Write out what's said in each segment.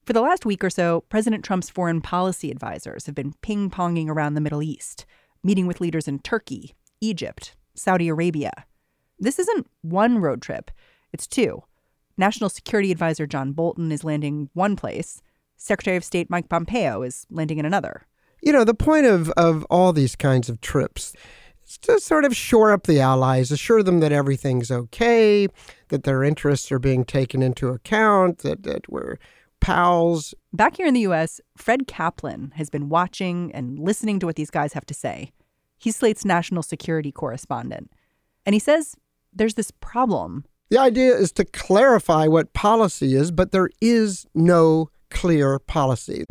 For the last week or so, President Trump's foreign policy advisors have been ping-ponging around the Middle East, meeting with leaders in Turkey, Egypt, Saudi Arabia. This isn't one road trip. It's two. National Security Advisor John Bolton is landing one place. Secretary of State Mike Pompeo is landing in another. You know, the point of all these kinds of trips is to sort of shore up the allies, assure them that everything's okay, that their interests are being taken into account, that we're pals. Back here in the U.S., Fred Kaplan has been watching and listening to what these guys have to say. He's Slate's national security correspondent. And he says there's this problem. The idea is to clarify what policy is, but there is no clear policy.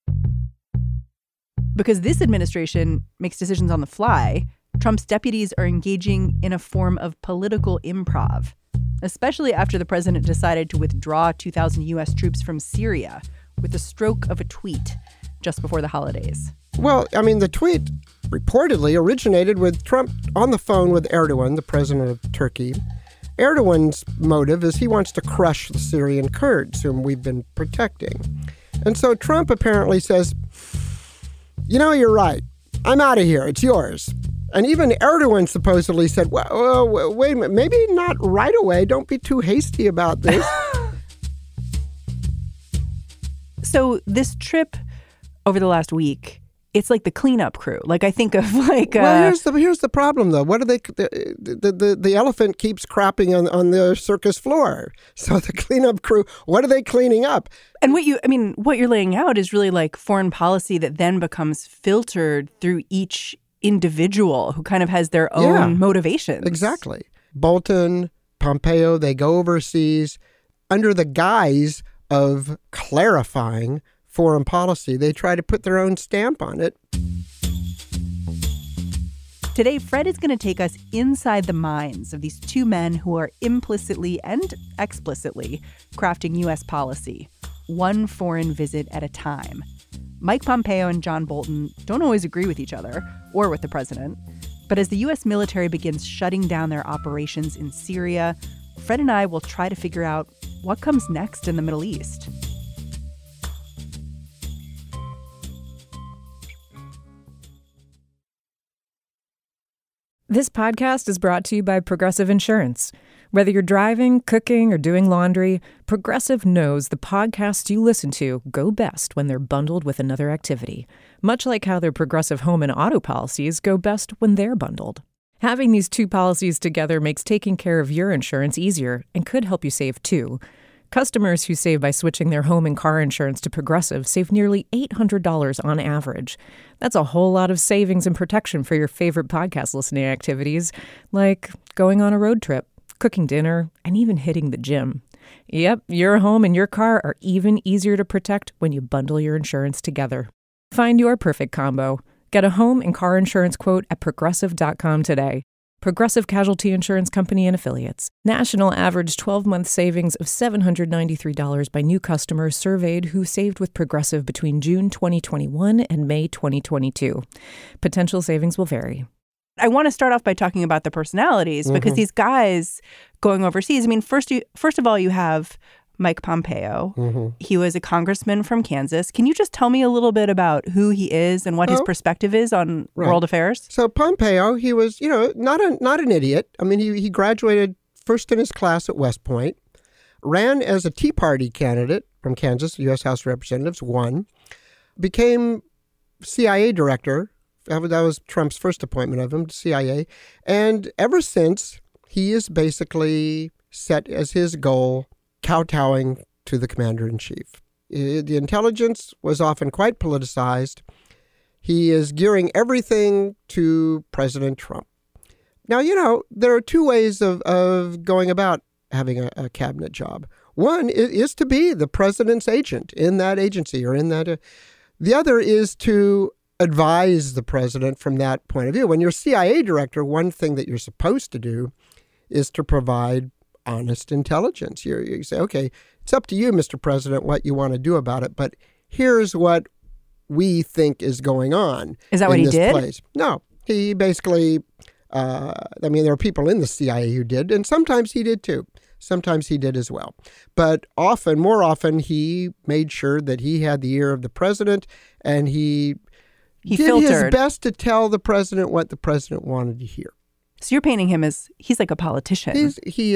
Because this administration makes decisions on the fly, Trump's deputies are engaging in a form of political improv, especially after the president decided to withdraw 2,000 U.S. troops from Syria with the stroke of a tweet just before the holidays. Well, I mean, the tweet reportedly originated with Trump on the phone with Erdogan, the president of Turkey. Erdogan's motive is he wants to crush the Syrian Kurds, whom we've been protecting. And so Trump apparently says, you know, you're right. I'm out of here. It's yours. And even Erdogan supposedly said, well, wait a minute, maybe not right away. Don't be too hasty about this. So this trip over the last week, it's like the cleanup crew. Like I think of like. Well, here's the problem, though. What do they? The elephant keeps crapping on the circus floor. So the cleanup crew, what are they cleaning up? And what you're laying out is really like foreign policy that then becomes filtered through each individual who kind of has their own motivations. Exactly. Bolton, Pompeo, they go overseas under the guise of clarifying foreign policy. They try to put their own stamp on it. Today, Fred is going to take us inside the minds of these two men who are implicitly and explicitly crafting U.S. policy, one foreign visit at a time. Mike Pompeo and John Bolton don't always agree with each other or with the president. But as the U.S. military begins shutting down their operations in Syria, Fred and I will try to figure out what comes next in the Middle East. This podcast is brought to you by Progressive Insurance. Whether you're driving, cooking, or doing laundry, Progressive knows the podcasts you listen to go best when they're bundled with another activity, much like how their Progressive home and auto policies go best when they're bundled. Having these two policies together makes taking care of your insurance easier and could help you save, too. Customers who save by switching their home and car insurance to Progressive save nearly $800 on average. That's a whole lot of savings and protection for your favorite podcast listening activities, like going on a road trip, cooking dinner, and even hitting the gym. Yep, your home and your car are even easier to protect when you bundle your insurance together. Find your perfect combo. Get a home and car insurance quote at Progressive.com today. Progressive Casualty Insurance Company and Affiliates. National average 12-month savings of $793 by new customers surveyed who saved with Progressive between June 2021 and May 2022. Potential savings will vary. I want to start off by talking about the personalities because these guys going overseas, I mean, first of all, you have Mike Pompeo. He was a congressman from Kansas. Can you just tell me a little bit about who he is and what his perspective is on world affairs? So Pompeo, he was, not an idiot. I mean, he graduated first in his class at West Point, ran as a Tea Party candidate from Kansas, U.S. House of Representatives, won, became CIA director. That was Trump's first appointment of him to CIA. And ever since, he is basically set as his goal kowtowing to the commander-in-chief. The intelligence was often quite politicized. He is gearing everything to President Trump. Now, there are two ways of going about having a cabinet job. One is to be the president's agent in that agency or in that. The other is to advise the president from that point of view. When you're CIA director, one thing that you're supposed to do is to provide honest intelligence. You say, okay, it's up to you, Mr. President, what you want to do about it, but here's what we think is going on. Is that what he did? Place. No, he basically, there are people in the CIA who did, and sometimes he did too. Sometimes he did as well. But more often, he made sure that he had the ear of the president, and he did filtered his best to tell the president what the president wanted to hear. So you're painting him as he's like a politician.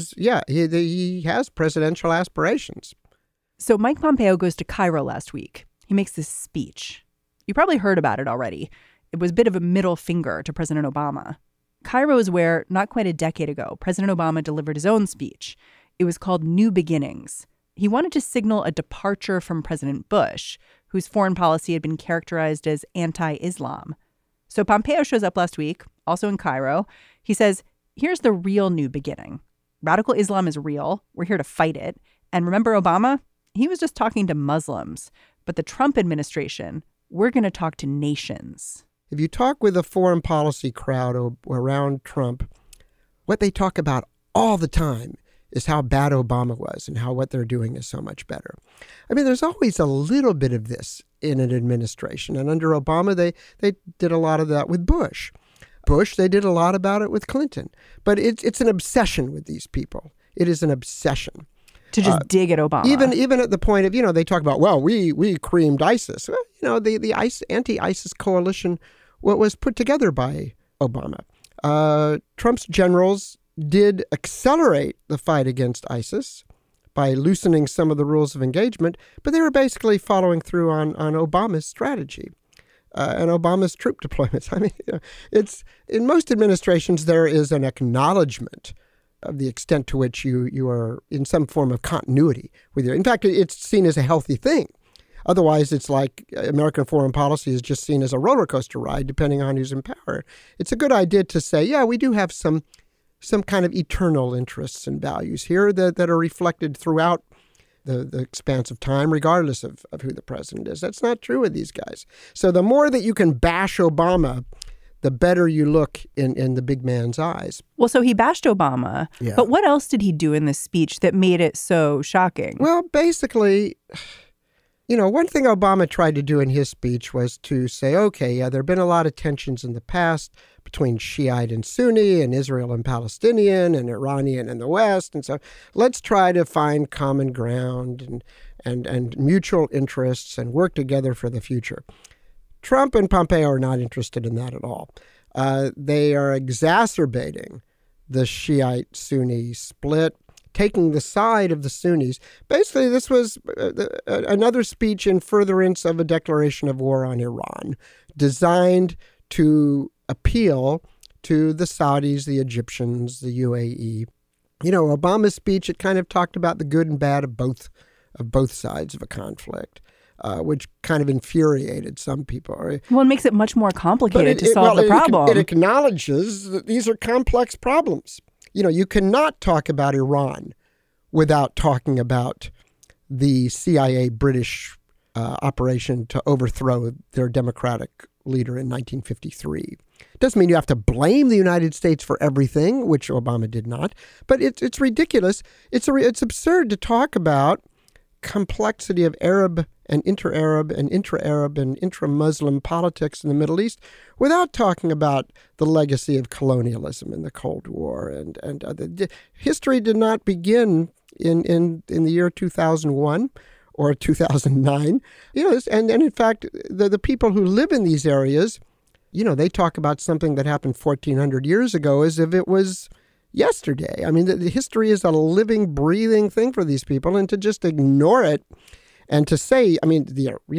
He has presidential aspirations. So Mike Pompeo goes to Cairo last week. He makes this speech. You probably heard about it already. It was a bit of a middle finger to President Obama. Cairo is where, not quite a decade ago, President Obama delivered his own speech. It was called New Beginnings. He wanted to signal a departure from President Bush, whose foreign policy had been characterized as anti-Islam. So Pompeo shows up last week, also in Cairo. He says, here's the real new beginning. Radical Islam is real. We're here to fight it. And remember Obama? He was just talking to Muslims. But the Trump administration, we're going to talk to nations. If you talk with a foreign policy crowd around Trump, what they talk about all the time is how bad Obama was and how what they're doing is so much better. I mean, there's always a little bit of this in an administration. And under Obama, they did a lot of that with Bush. They did a lot about it with Clinton. But it's an obsession with these people. It is an obsession. To just dig at Obama. Even at the point of, they talk about, well, we creamed ISIS. Well, the anti-ISIS coalition was put together by Obama. Trump's generals did accelerate the fight against ISIS by loosening some of the rules of engagement, but they were basically following through on Obama's strategy and Obama's troop deployments. I mean, it's in most administrations, there is an acknowledgement of the extent to which you are in some form of continuity with your. In fact, it's seen as a healthy thing. Otherwise, it's like American foreign policy is just seen as a roller coaster ride, depending on who's in power. It's a good idea to say, yeah, we do have some kind of eternal interests and values here that are reflected throughout the expanse of time, regardless of who the president is. That's not true with these guys. So the more that you can bash Obama, the better you look in the big man's eyes. Well, so he bashed Obama, yeah. But what else did he do in this speech that made it so shocking? Well, basically, one thing Obama tried to do in his speech was to say, okay, yeah, there have been a lot of tensions in the past between Shiite and Sunni and Israel and Palestinian and Iranian and the West. And so let's try to find common ground and mutual interests and work together for the future. Trump and Pompeo are not interested in that at all. They are exacerbating the Shiite-Sunni split, taking the side of the Sunnis. Basically, this was another speech in furtherance of a declaration of war on Iran, designed to appeal to the Saudis, the Egyptians, the UAE. Obama's speech, it kind of talked about the good and bad of both sides of a conflict. Which kind of infuriated some people. Well, it makes it much more complicated to solve the problem. It acknowledges that these are complex problems. You cannot talk about Iran without talking about the CIA British operation to overthrow their democratic leader in 1953. Doesn't mean you have to blame the United States for everything, which Obama did not. But it's ridiculous. It's absurd to talk about complexity of Arab and inter-Arab and intra-Arab and intra-Muslim politics in the Middle East without talking about the legacy of colonialism in the Cold War. And history did not begin in the year 2001 or 2009. And in fact, the people who live in these areas, they talk about something that happened 1,400 years ago as if it was yesterday. I mean, the history is a living, breathing thing for these people, and to just ignore it and to say, I mean,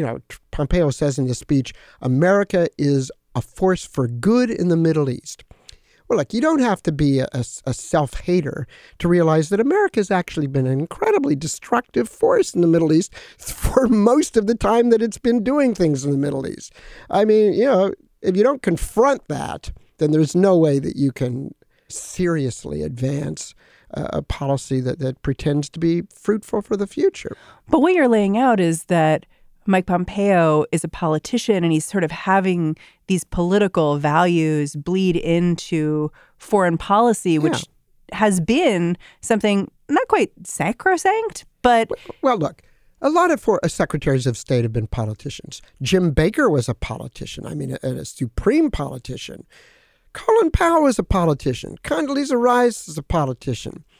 Pompeo says in the speech, America is a force for good in the Middle East. Well, look, you don't have to be a self-hater to realize that America has actually been an incredibly destructive force in the Middle East for most of the time that it's been doing things in the Middle East. I mean, if you don't confront that, then there's no way that you can seriously advance a policy that pretends to be fruitful for the future. But what you're laying out is that Mike Pompeo is a politician and he's sort of having these political values bleed into foreign policy, which has been something not quite sacrosanct, but... Well, look, a lot of secretaries of state have been politicians. Jim Baker was a politician. I mean, a supreme politician. Colin Powell is a politician. Condoleezza Rice is a politician.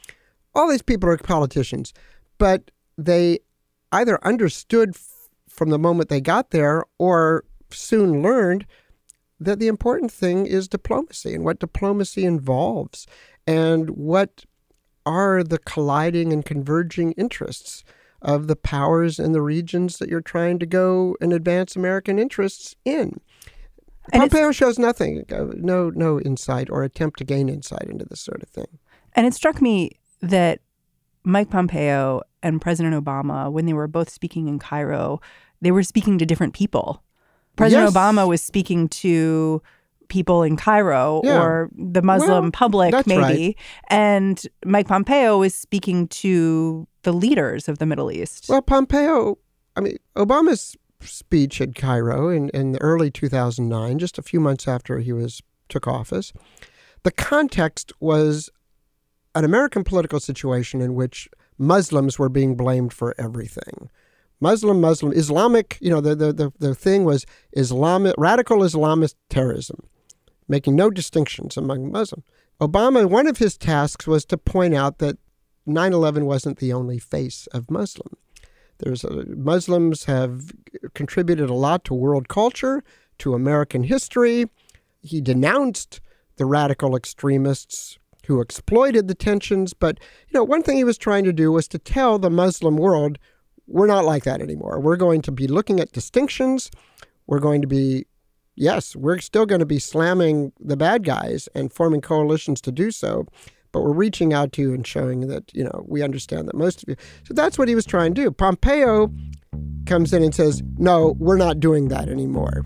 all these people are politicians, but they either understood from the moment they got there or soon learned that the important thing is diplomacy and what diplomacy involves and what are the colliding and converging interests of the powers in the regions that you're trying to go and advance American interests in. And Pompeo shows nothing, no insight or attempt to gain insight into this sort of thing. And it struck me that Mike Pompeo and President Obama, when they were both speaking in Cairo, they were speaking to different people. President Obama was speaking to people in Cairo or the Muslim public, maybe. Right. And Mike Pompeo was speaking to the leaders of the Middle East. Well, Obama's speech at Cairo in the early 2009, just a few months after he took office, the context was an American political situation in which Muslims were being blamed for everything. Muslim, Islamic, the thing was radical Islamist terrorism, making no distinctions among Muslims. Obama, one of his tasks was to point out that 9/11 wasn't the only face of Muslim. Muslims have contributed a lot to world culture, to American history. He denounced the radical extremists who exploited the tensions. But, one thing he was trying to do was to tell the Muslim world, we're not like that anymore. We're going to be looking at distinctions. We're still going to be slamming the bad guys and forming coalitions to do so. But we're reaching out to you and showing that, we understand that most of you. So that's what he was trying to do. Pompeo comes in and says, no, we're not doing that anymore.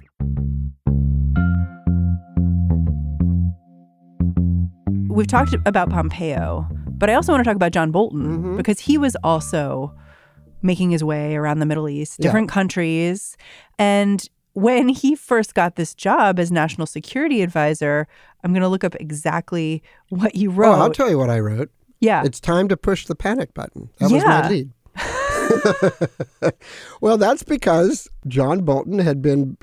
We've talked about Pompeo, but I also want to talk about John Bolton because he was also making his way around the Middle East, different countries. And when he first got this job as national security advisor, I'm going to look up exactly what you wrote. Oh, I'll tell you what I wrote. Yeah. It's time to push the panic button. That was my lead. Well, that's because John Bolton had been,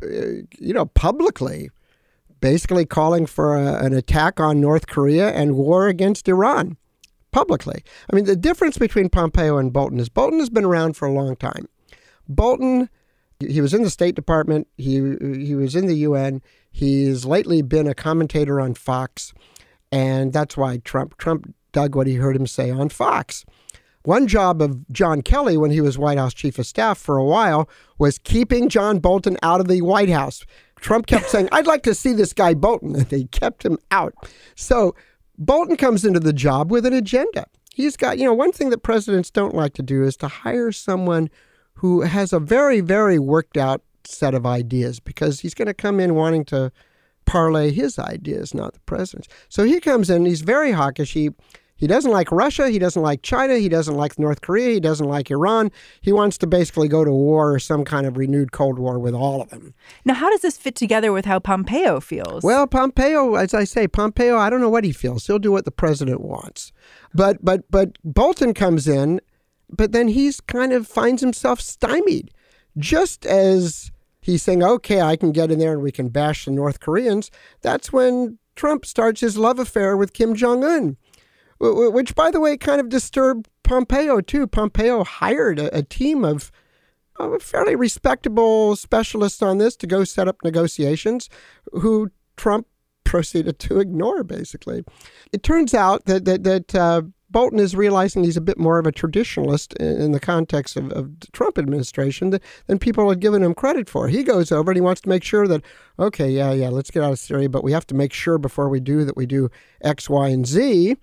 publicly basically calling for an attack on North Korea and war against Iran. Publicly. I mean, the difference between Pompeo and Bolton is Bolton has been around for a long time. Bolton, he was in the State Department. He was in the UN. He's lately been a commentator on Fox. And that's why Trump dug what he heard him say on Fox. One job of John Kelly when he was White House Chief of Staff for a while was keeping John Bolton out of the White House. Trump kept saying, I'd like to see this guy Bolton. And they kept him out. So Bolton comes into the job with an agenda. He's got, one thing that presidents don't like to do is to hire someone who has a very, very worked out set of ideas because he's going to come in wanting to parlay his ideas, not the president's. So he comes in, he's very hawkish. He doesn't like Russia. He doesn't like China. He doesn't like North Korea. He doesn't like Iran. He wants to basically go to war or some kind of renewed Cold War with all of them. Now, how does this fit together with how Pompeo feels? Well, Pompeo, as I say, I don't know what he feels. He'll do what the president wants. But Bolton comes in, but then he's kind of finds himself stymied. Just as he's saying, okay, I can get in there and we can bash the North Koreans, that's when Trump starts his love affair with Kim Jong-un. Which, by the way, kind of disturbed Pompeo, too. Pompeo hired a team of fairly respectable specialists on this to go set up negotiations, who Trump proceeded to ignore, basically. It turns out that Bolton is realizing he's a bit more of a traditionalist in the context of the Trump administration than people had given him credit for. He goes over and he wants to make sure that, okay, let's get out of Syria, but we have to make sure before we do that we do X, Y, and Z.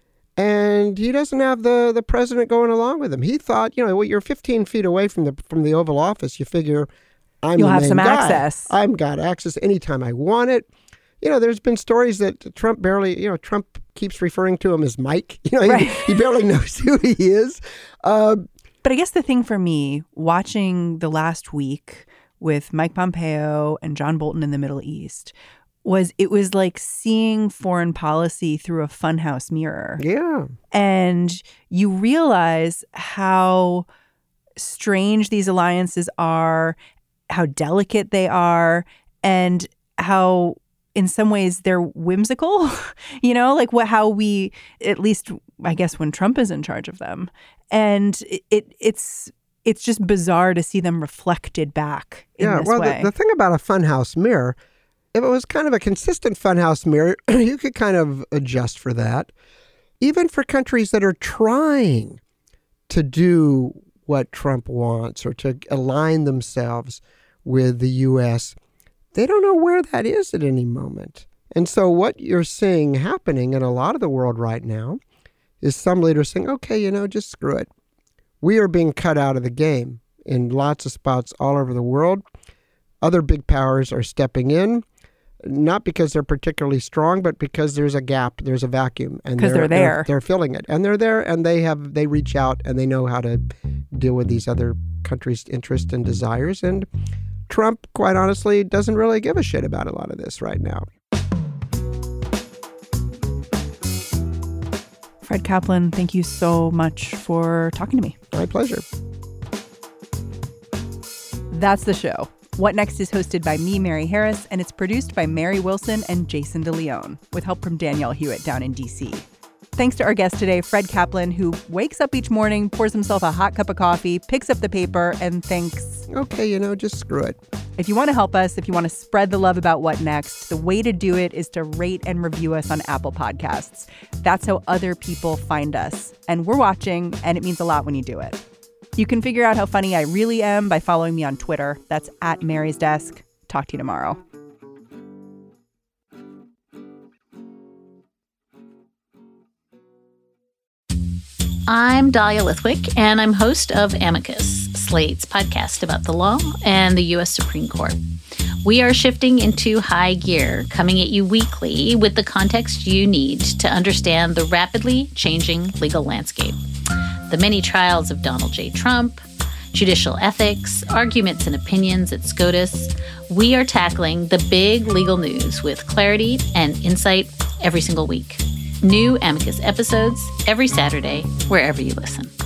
And he doesn't have the president going along with him. He thought, you're 15 feet away from the Oval Office. You figure You'll have some access. I've got access anytime I want it. There's been stories that Trump Trump keeps referring to him as Mike. Right. He barely knows who he is. But I guess the thing for me, watching the last week with Mike Pompeo and John Bolton in the Middle East, it was like seeing foreign policy through a funhouse mirror. Yeah. And you realize how strange these alliances are, how delicate they are, and how in some ways they're whimsical, like how we, at least I guess when Trump is in charge of them. And it's just bizarre to see them reflected back in this way. The thing about a funhouse mirror, if it was kind of a consistent funhouse mirror, you could kind of adjust for that. Even for countries that are trying to do what Trump wants or to align themselves with the U.S., they don't know where that is at any moment. And so what you're seeing happening in a lot of the world right now is some leaders saying, okay, just screw it. We are being cut out of the game in lots of spots all over the world. Other big powers are stepping in, not because they're particularly strong, but because there's a gap, there's a vacuum. Because they're there. They're filling it. And they're there, and they reach out, and they know how to deal with these other countries' interests and desires. And Trump, quite honestly, doesn't really give a shit about a lot of this right now. Fred Kaplan, thank you so much for talking to me. My pleasure. That's the show. What Next is hosted by me, Mary Harris, and it's produced by Mary Wilson and Jason DeLeon, with help from Danielle Hewitt down in D.C. Thanks to our guest today, Fred Kaplan, who wakes up each morning, pours himself a hot cup of coffee, picks up the paper, and thinks, okay, just screw it. If you want to help us, if you want to spread the love about What Next, the way to do it is to rate and review us on Apple Podcasts. That's how other people find us. And we're watching, and it means a lot when you do it. You can figure out how funny I really am by following me on Twitter. That's @MarysDesk. Talk to you tomorrow. I'm Dahlia Lithwick, and I'm host of Amicus, Slate's podcast about the law and the U.S. Supreme Court. We are shifting into high gear, coming at you weekly with the context you need to understand the rapidly changing legal landscape. The many trials of Donald J. Trump, judicial ethics, arguments and opinions at SCOTUS. We are tackling the big legal news with clarity and insight every single week. New Amicus episodes every Saturday, wherever you listen.